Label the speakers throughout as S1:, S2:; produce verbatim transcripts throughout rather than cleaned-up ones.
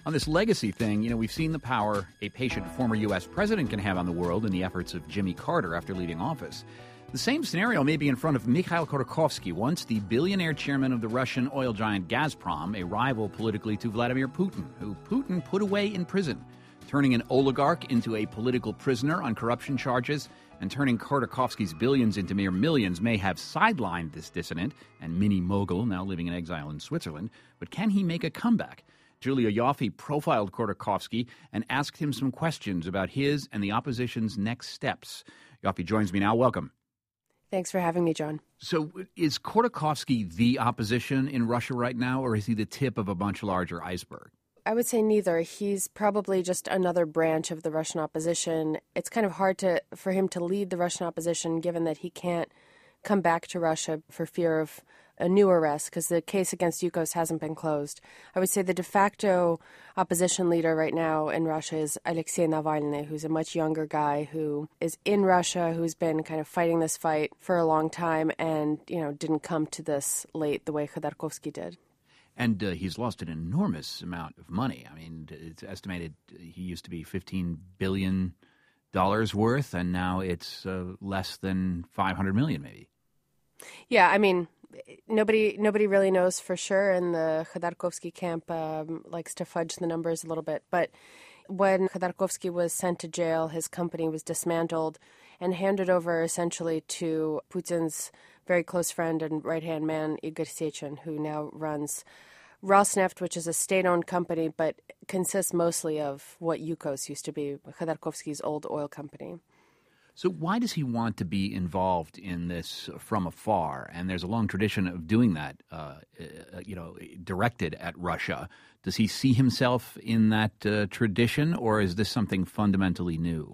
S1: On this legacy thing, you know, we've seen the power a patient former U S president can have on the world in the efforts of Jimmy Carter after leaving office. The same scenario may be in front of Mikhail Khodorkovsky, once the billionaire chairman of the Russian oil giant Gazprom, a rival politically to Vladimir Putin, who Putin put away in prison. Turning an oligarch into a political prisoner on corruption charges and turning Khodorkovsky's billions into mere millions may have sidelined this dissident and mini-mogul now living in exile in Switzerland. But can he make a comeback? Julia Ioffe profiled Khodorkovsky and asked him some questions about his and the opposition's next steps. Ioffe joins me now. Welcome.
S2: Thanks for having me, John.
S1: So is Khodorkovsky the opposition in Russia right now, or is he the tip of a much larger iceberg?
S2: I would say neither. He's probably just another branch of the Russian opposition. It's kind of hard to for him to lead the Russian opposition, given that he can't come back to Russia for fear of a new arrest, because the case against Yukos hasn't been closed. I would say the de facto opposition leader right now in Russia is Alexei Navalny, who's a much younger guy who is in Russia, who's been kind of fighting this fight for a long time and, you know, didn't come to this late the way Khodorkovsky did.
S1: And uh, he's lost an enormous amount of money. I mean, it's estimated he used to be fifteen billion dollars worth, and now it's uh, less than five hundred million dollars maybe.
S2: Yeah, I mean, nobody nobody really knows for sure, and the Khodorkovsky camp um, likes to fudge the numbers a little bit. But when Khodorkovsky was sent to jail, his company was dismantled and handed over essentially to Putin's very close friend and right-hand man, Igor Sechin, who now runs Rosneft, which is a state-owned company, but consists mostly of what Yukos used to be, Khodorkovsky's old oil company.
S1: So why does he want to be involved in this from afar? And there's a long tradition of doing that, uh, you know, directed at Russia. Does he see himself in that uh, tradition, or is this something fundamentally new?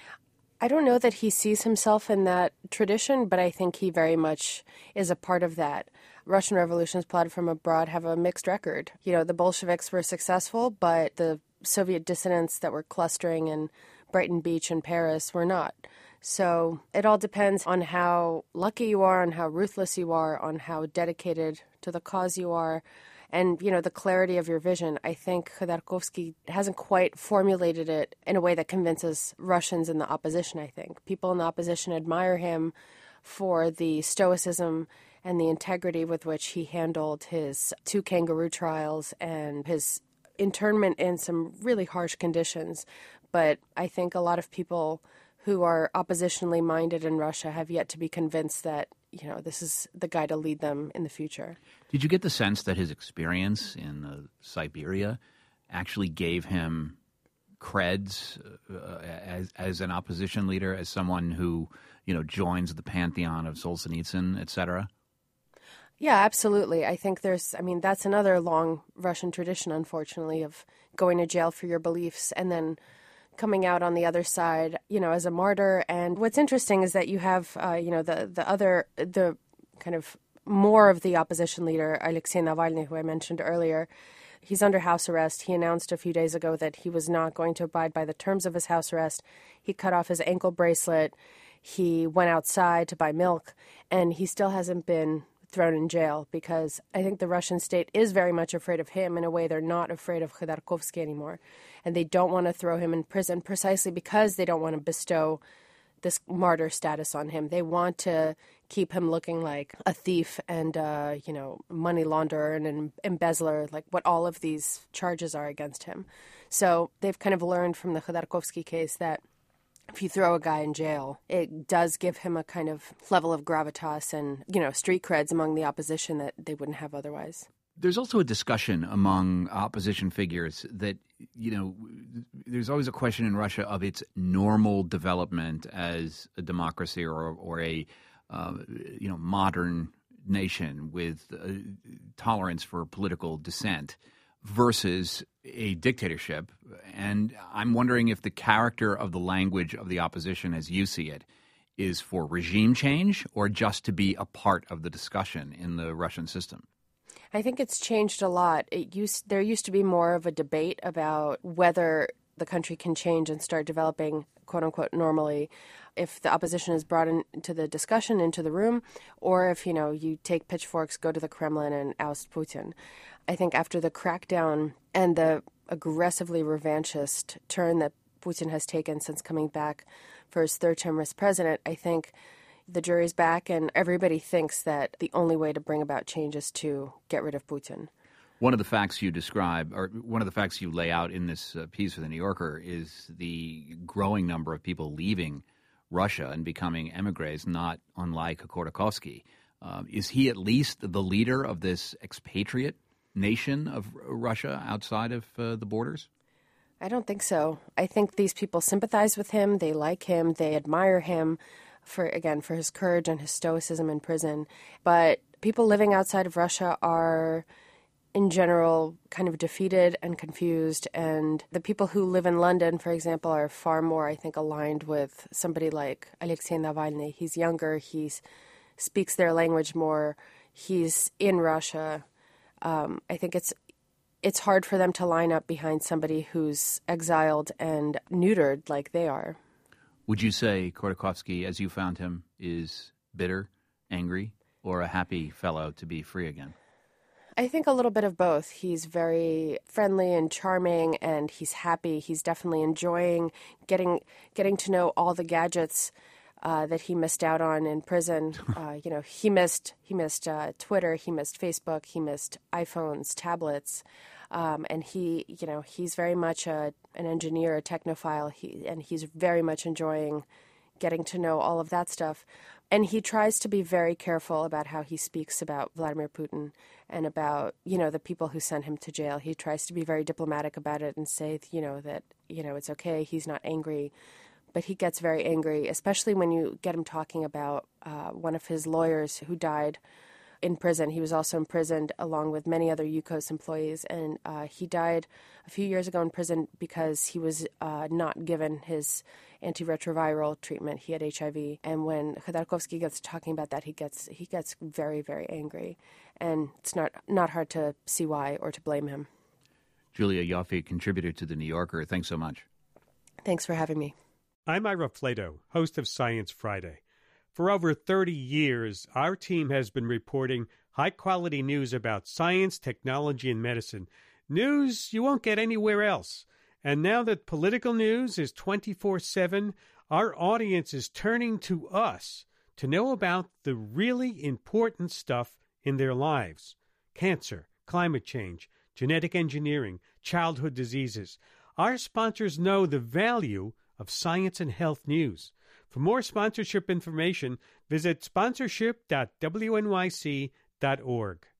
S2: I don't know that he sees himself in that tradition, but I think he very much is a part of that. Russian revolutions plotted from abroad have a mixed record. You know, the Bolsheviks were successful, but the Soviet dissidents that were clustering in Brighton Beach and Paris were not. So it all depends on how lucky you are, on how ruthless you are, on how dedicated to the cause you are, and, you know, the clarity of your vision. I think Khodorkovsky hasn't quite formulated it in a way that convinces Russians in the opposition, I think. People in the opposition admire him for the stoicism and the integrity with which he handled his two kangaroo trials and his internment in some really harsh conditions. But I think a lot of people who are oppositionally minded in Russia have yet to be convinced that, you know, this is the guy to lead them in the future.
S1: Did you get the sense that his experience in uh, Siberia actually gave him creds uh, as as an opposition leader, as someone who, you know, joins the pantheon of Solzhenitsyn, et cetera?
S2: Yeah, absolutely. I think there's, I mean, that's another long Russian tradition, unfortunately, of going to jail for your beliefs and then coming out on the other side, you know, as a martyr. And what's interesting is that you have, uh, you know, the, the other, the kind of more of the opposition leader, Alexei Navalny, who I mentioned earlier. He's under house arrest. He announced a few days ago that he was not going to abide by the terms of his house arrest. He cut off his ankle bracelet. He went outside to buy milk, and he still hasn't been thrown in jail, because I think the Russian state is very much afraid of him in a way they're not afraid of Khodorkovsky anymore. And they don't want to throw him in prison precisely because they don't want to bestow this martyr status on him. They want to keep him looking like a thief and, uh, you know, money launderer and an embezzler, like what all of these charges are against him. So they've kind of learned from the Khodorkovsky case that if you throw a guy in jail, it does give him a kind of level of gravitas and, you know, street creds among the opposition that they wouldn't have otherwise.
S1: There's also a discussion among opposition figures that, you know, there's always a question in Russia of its normal development as a democracy or, or a, uh, you know, modern nation with uh, tolerance for political dissent versus a dictatorship. And I'm wondering if the character of the language of the opposition, as you see it, is for regime change or just to be a part of the discussion in the Russian system.
S2: I think it's changed a lot. It used there used to be more of a debate about whether the country can change and start developing, quote unquote, normally, if the opposition is brought into the discussion, into the room, or if, you know, you take pitchforks, go to the Kremlin and oust Putin. I think after the crackdown and the aggressively revanchist turn that Putin has taken since coming back for his third term as president, I think the jury's back and everybody thinks that the only way to bring about change is to get rid of Putin.
S1: One of the facts you describe, or one of the facts you lay out in this uh, piece for The New Yorker, is the growing number of people leaving Russia and becoming emigres, not unlike Khodorkovsky. Uh, is he at least the leader of this expatriate nation of Russia outside of uh, the borders?
S2: I don't think so. I think these people sympathize with him. They like him. They admire him for, again, for his courage and his stoicism in prison. But people living outside of Russia are, in general, kind of defeated and confused. And the people who live in London, for example, are far more, I think, aligned with somebody like Alexei Navalny. He's younger. He speaks their language more. He's in Russia. Um, I think it's it's hard for them to line up behind somebody who's exiled and neutered like they are.
S1: Would you say Khodorkovsky, as you found him, is bitter, angry, or a happy fellow to be free again?
S2: I think a little bit of both. He's very friendly and charming, and he's happy. He's definitely enjoying getting getting to know all the gadgets uh, that he missed out on in prison. Uh, you know, he missed he missed uh, Twitter, he missed Facebook, he missed iPhones, tablets, um, and he, you know, he's very much a, an engineer, a technophile. He and he's very much enjoying getting to know all of that stuff. And he tries to be very careful about how he speaks about Vladimir Putin and about, you know, the people who sent him to jail. He tries to be very diplomatic about it and say, you know, that, you know, it's okay. He's not angry. But he gets very angry, especially when you get him talking about uh, one of his lawyers who died in prison. He was also imprisoned along with many other Yukos employees. And uh, he died a few years ago in prison because he was uh, not given his antiretroviral treatment. He had H I V. And when Khodorkovsky gets talking about that, he gets he gets very, very angry. And it's not, not hard to see why or to blame him.
S1: Julia Ioffe, contributor to The New Yorker, thanks so much.
S2: Thanks for having me.
S3: I'm Ira Flato, host of Science Friday. For over thirty years, our team has been reporting high-quality news about science, technology, and medicine. News you won't get anywhere else. And now that political news is twenty-four seven, our audience is turning to us to know about the really important stuff in their lives. Cancer, climate change, genetic engineering, childhood diseases. Our sponsors know the value of science and health news. For more sponsorship information, visit sponsorship dot w n y c dot org.